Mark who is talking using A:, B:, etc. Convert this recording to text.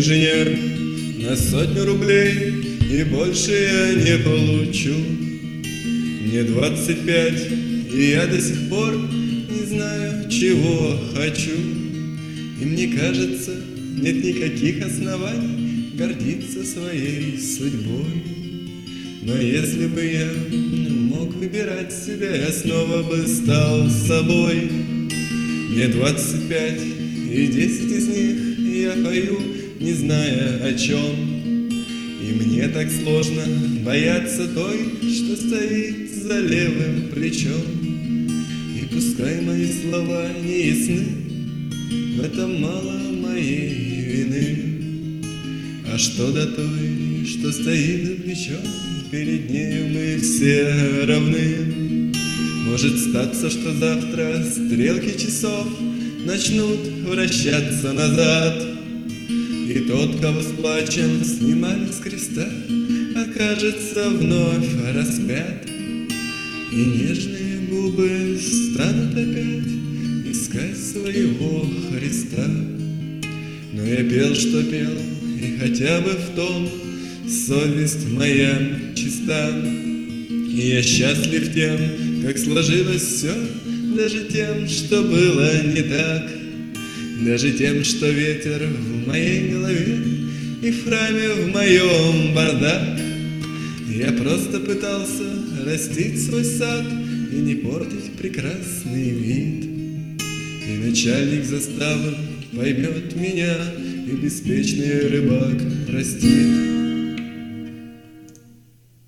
A: инженер на 100 рублей, и больше я не получу. Мне 25, и я до сих пор не знаю, чего хочу. И мне кажется, нет никаких оснований гордиться своей судьбой. Но если бы я мог выбирать себя, я снова бы стал собой. Мне 25, и 10 из них я пою, не зная о чем. И мне так сложно бояться той, что стоит за левым плечом. И пускай мои слова не ясны, в этом мало моей вины. А что до той, что стоит за плечом, перед нею мы все равны. Может статься, что завтра стрелки часов начнут вращаться назад, и тот, кого с плачем снимали с креста, окажется вновь распят. И нежные губы станут опять искать своего Христа. Но я пел, что пел, и хотя бы в том совесть моя чиста. И я счастлив тем, как сложилось все, даже тем, что было не так, даже тем, что ветер в моей голове и в храме в моем бардак. Я просто пытался растить свой сад и не портить прекрасный вид. И начальник заставы поймет меня, и беспечный рыбак простит.